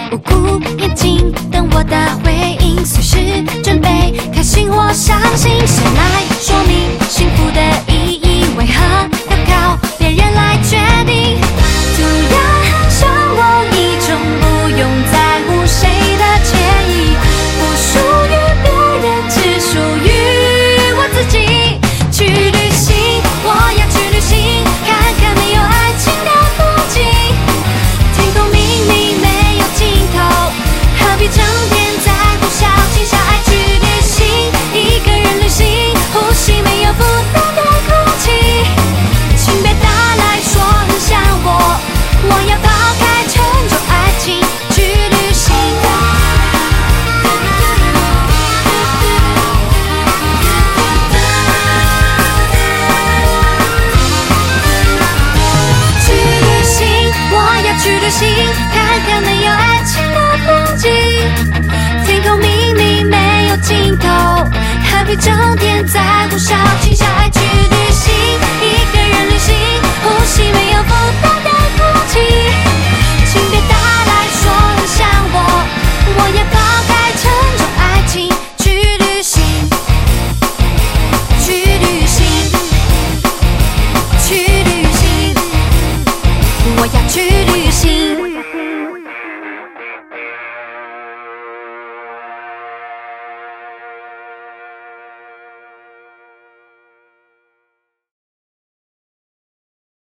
无辜眼睛等我的回应，随时准备开心或伤心。先来说明幸福的意义，为何要靠别人来决定？突然很向往一种不用在乎谁的惬意，不属于别人，只属于我自己。去旅行，我要去旅行，看看没有爱情的风景。天空明明没有尽头，何必整天在呼啸轻笑？爱去旅行，一个人旅行，呼吸没有负担的空气。请别打来说很想我，我要抛开沉重爱情去旅行。去旅行，我要去旅行，看看没有爱情的风景。天空明明没有尽头，何必整天在呼啸轻笑？